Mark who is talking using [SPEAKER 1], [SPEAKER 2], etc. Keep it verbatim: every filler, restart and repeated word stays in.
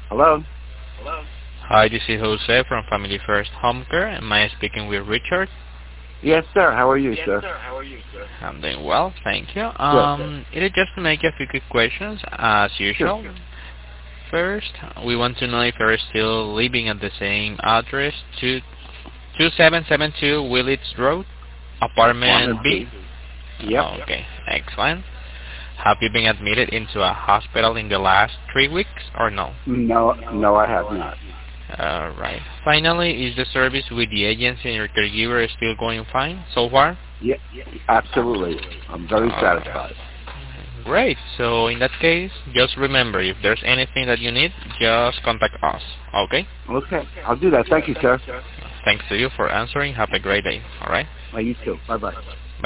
[SPEAKER 1] Hello?
[SPEAKER 2] Hi, this is Jose from Family First Home Care. Am I speaking with Richard?
[SPEAKER 1] Yes, sir. How are you, sir?
[SPEAKER 2] I'm doing well, thank you.
[SPEAKER 1] Good.
[SPEAKER 2] Um, it is just to make a few quick questions, as usual.
[SPEAKER 1] Sure.
[SPEAKER 2] First, we want to know if you're still living at the same address, two two seven seven two Willits Road, apartment
[SPEAKER 1] Apartment
[SPEAKER 2] B.
[SPEAKER 1] B. Yep.
[SPEAKER 2] Okay, excellent. Have you been admitted into a hospital in the last three weeks or no?
[SPEAKER 1] No, no, I have not.
[SPEAKER 2] All right. Finally, is the service with the agency and your caregiver still going fine so far?
[SPEAKER 1] Yeah, absolutely. I'm very
[SPEAKER 2] All right.
[SPEAKER 1] satisfied.
[SPEAKER 2] Great. So in that case, just remember, if there's anything that you need, just contact us. Okay?
[SPEAKER 1] Okay, I'll do that. Thank you, sir.
[SPEAKER 2] Thanks to you for answering. Have a great day. All right?
[SPEAKER 1] Well, you too. Bye-bye.